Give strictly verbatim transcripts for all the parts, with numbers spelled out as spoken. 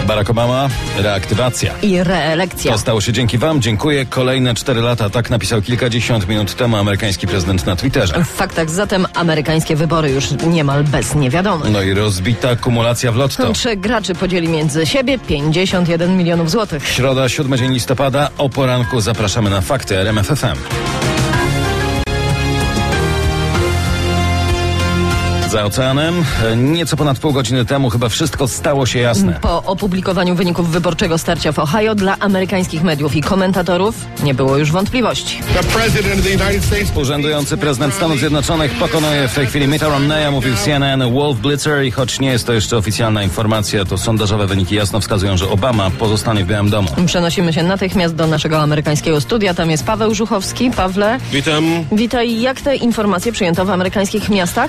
Barack Obama, reaktywacja i reelekcja. To stało się dzięki wam. Dziękuję. Kolejne cztery lata. Tak napisał kilkadziesiąt minut temu amerykański prezydent na Twitterze. W faktach zatem amerykańskie wybory już niemal bez niewiadomych. No i rozbita kumulacja w lotto. Trzech graczy podzieli między siebie pięćdziesiąt jeden milionów złotych. Środa, siódmy dzień listopada. O poranku zapraszamy na Fakty R M F F M. Za oceanem, nieco ponad pół godziny temu chyba wszystko stało się jasne. Po opublikowaniu wyników wyborczego starcia w Ohio dla amerykańskich mediów i komentatorów nie było już wątpliwości. Urzędujący prezydent Stanów Zjednoczonych pokonuje w tej chwili Mitta Romneya, mówił C N N Wolf Blitzer, i choć nie jest to jeszcze oficjalna informacja, to sondażowe wyniki jasno wskazują, że Obama pozostanie w Białym Domu. Przenosimy się natychmiast do naszego amerykańskiego studia. Tam jest Paweł Żuchowski. Pawle. Witam. Witaj. Jak te informacje przyjęto w amerykańskich miastach?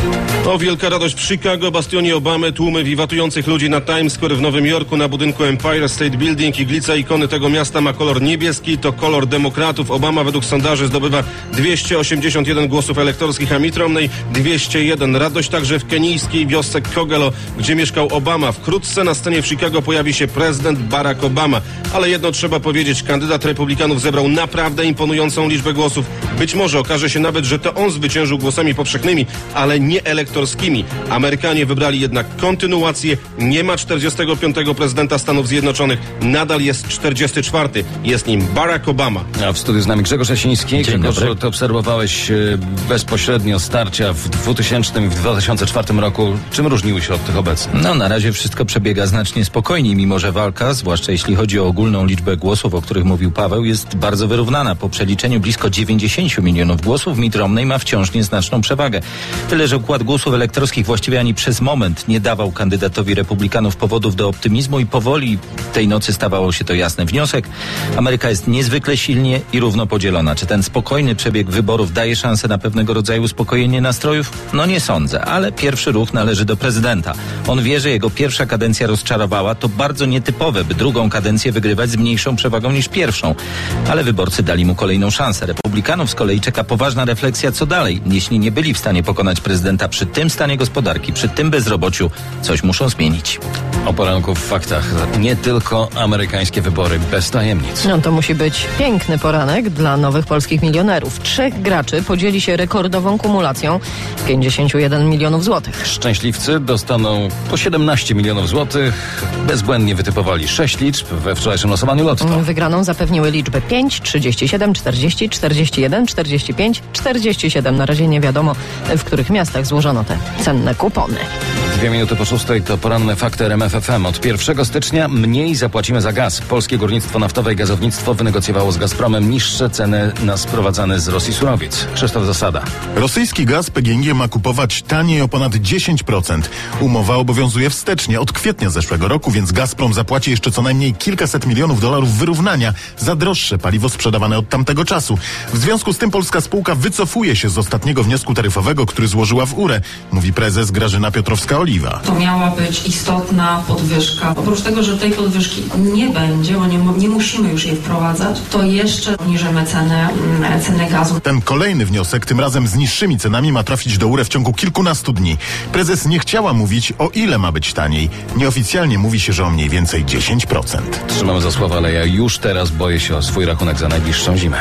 O, wielka radość w Chicago, bastionie Obamy, tłumy wiwatujących ludzi na Times Square w Nowym Jorku, na budynku Empire State Building. Iglica ikony tego miasta ma kolor niebieski, to kolor demokratów. Obama według sondaży zdobywa dwieście osiemdziesiąt jeden głosów elektorskich, a Mitt Romney dwieście jeden. Radość także w kenijskiej wiosce Kogelo, gdzie mieszkał Obama. Wkrótce na scenie w Chicago pojawi się prezydent Barack Obama. Ale jedno trzeba powiedzieć, kandydat republikanów zebrał naprawdę imponującą liczbę głosów. Być może okaże się nawet, że to on zwyciężył głosami powszechnymi, ale nie elektorskimi. Amerykanie wybrali jednak kontynuację. Nie ma czterdziestego piątego prezydenta Stanów Zjednoczonych. Nadal jest czterdziesty czwarty. Jest nim Barack Obama. A w studiu z nami Grzegorz Jasiński. Dzień Grzegorz, dobry. ty obserwowałeś bezpośrednio starcia w dwutysięcznym i w dwa tysiące czwartym roku. Czym różniły się od tych obecnych? No, na razie wszystko przebiega znacznie spokojniej, mimo że walka, zwłaszcza jeśli chodzi o ogólną liczbę głosów, o których mówił Paweł, jest bardzo wyrównana. Po przeliczeniu blisko dziewięćdziesiąt milionów głosów Mitt Romney ma wciąż nieznaczną przewagę. Tyle, że układ głosów elektorskich właściwie ani przez moment nie dawał kandydatowi republikanów powodów do optymizmu i powoli tej nocy stawało się to jasne. Wniosek: Ameryka jest niezwykle silnie i równo podzielona. Czy ten spokojny przebieg wyborów daje szansę na pewnego rodzaju uspokojenie nastrojów? No nie sądzę, ale pierwszy ruch należy do prezydenta. On wie, że jego pierwsza kadencja rozczarowała. To bardzo nietypowe, by drugą kadencję wygrywać z mniejszą przewagą niż pierwszą. Ale wyborcy dali mu kolejną szansę. Republikanów z kolei czeka poważna refleksja, co dalej. Jeśli nie byli w stanie pokonać prezydenta przy tym stanie gospodarki, przy tym bezrobociu, coś muszą zmienić. O poranku w faktach. Nie tylko amerykańskie wybory, bez tajemnic. No to musi być piękny poranek dla nowych polskich milionerów. Trzech graczy podzieli się rekordową kumulacją pięćdziesiąt jeden milionów złotych. Szczęśliwcy dostaną po siedemnaście milionów złotych. Bezbłędnie wytypowali sześć liczb we wczorajszym losowaniu lotto. Wygraną zapewniły liczby pięć, trzydzieści siedem, czterdzieści, czterdzieści jeden, czterdzieści pięć, czterdzieści siedem. Na razie nie wiadomo, w których miastach złożono te cenne kupony. Dwie minuty po szóstej to poranne Fakty R M F F M. Od pierwszego stycznia mniej zapłacimy za gaz. Polskie Górnictwo Naftowe i Gazownictwo wynegocjowało z Gazpromem niższe ceny na sprowadzany z Rosji surowiec. Krzysztof Zasada. Rosyjski gaz P G N G ma kupować taniej o ponad dziesięć procent. Umowa obowiązuje wstecznie od kwietnia zeszłego roku, więc Gazprom zapłaci jeszcze co najmniej kilkaset milionów dolarów wyrównania za droższe paliwo sprzedawane od tamtego czasu. W związku z tym polska spółka wycofuje się z ostatniego wniosku taryfowego, który złożyła w U R E, mówi prezes Grażyna Piotrowska-Oliwa. To miała być istotna podwyżka. Oprócz tego, że tej podwyżki nie będzie, bo nie, nie musimy już jej wprowadzać, to jeszcze obniżymy cenę, cenę gazu. Ten kolejny wniosek, tym razem z niższymi cenami, ma trafić do U R E w ciągu kilkunastu dni. Prezes nie chciała mówić, o ile ma być taniej. Nieoficjalnie mówi się, że o mniej więcej dziesięć procent. Trzymamy za słowa, ale ja już teraz boję się o swój rachunek za najbliższą zimę.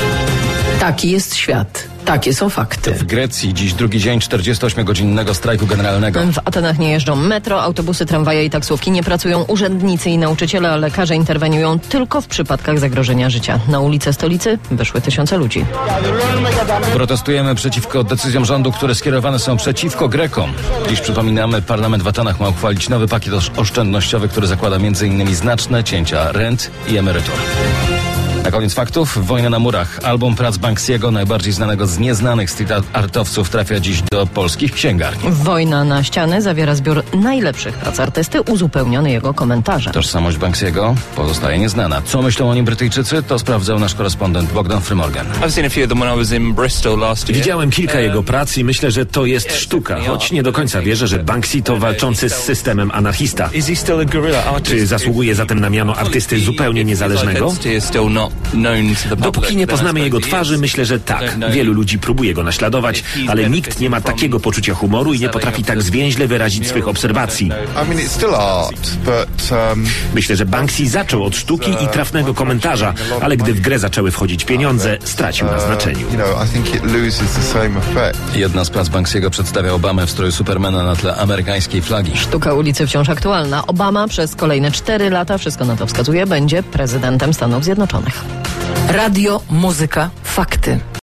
Taki jest świat. Takie są fakty. W Grecji dziś drugi dzień czterdziestoośmiogodzinnego strajku generalnego. W Atenach nie jeżdżą metro, autobusy, tramwaje i taksówki. Nie pracują urzędnicy i nauczyciele, a lekarze interweniują tylko w przypadkach zagrożenia życia. Na ulice stolicy wyszły tysiące ludzi. Protestujemy przeciwko decyzjom rządu, które skierowane są przeciwko Grekom. Dziś, przypominamy, parlament w Atenach ma uchwalić nowy pakiet oszczędnościowy, który zakłada między innymi znaczne cięcia rent i emerytur. Na koniec faktów, Wojna na murach. Album prac Banksiego, najbardziej znanego z nieznanych street artowców, trafia dziś do polskich księgarni. Wojna na ściany zawiera zbiór najlepszych prac artysty, uzupełniony jego komentarzem. Tożsamość Banksiego pozostaje nieznana. Co myślą o nim Brytyjczycy? To sprawdzał nasz korespondent Bogdan Frymorgan. Widziałem kilka jego prac i myślę, że to jest sztuka, choć nie do końca wierzę, że Banksy to walczący z systemem anarchista. Czy zasługuje zatem na miano artysty zupełnie niezależnego? Dopóki nie poznamy jego twarzy, myślę, że tak. Wielu ludzi próbuje go naśladować, ale nikt nie ma takiego poczucia humoru i nie potrafi tak zwięźle wyrazić swych obserwacji. Myślę, że Banksy zaczął od sztuki i trafnego komentarza, ale gdy w grę zaczęły wchodzić pieniądze, stracił na znaczeniu. Jedna z prac Banksy'ego przedstawia Obamę w stroju Supermana na tle amerykańskiej flagi. Sztuka ulicy wciąż aktualna. Obama przez kolejne cztery lata, wszystko na to wskazuje, będzie prezydentem Stanów Zjednoczonych. Radio, muzyka, fakty.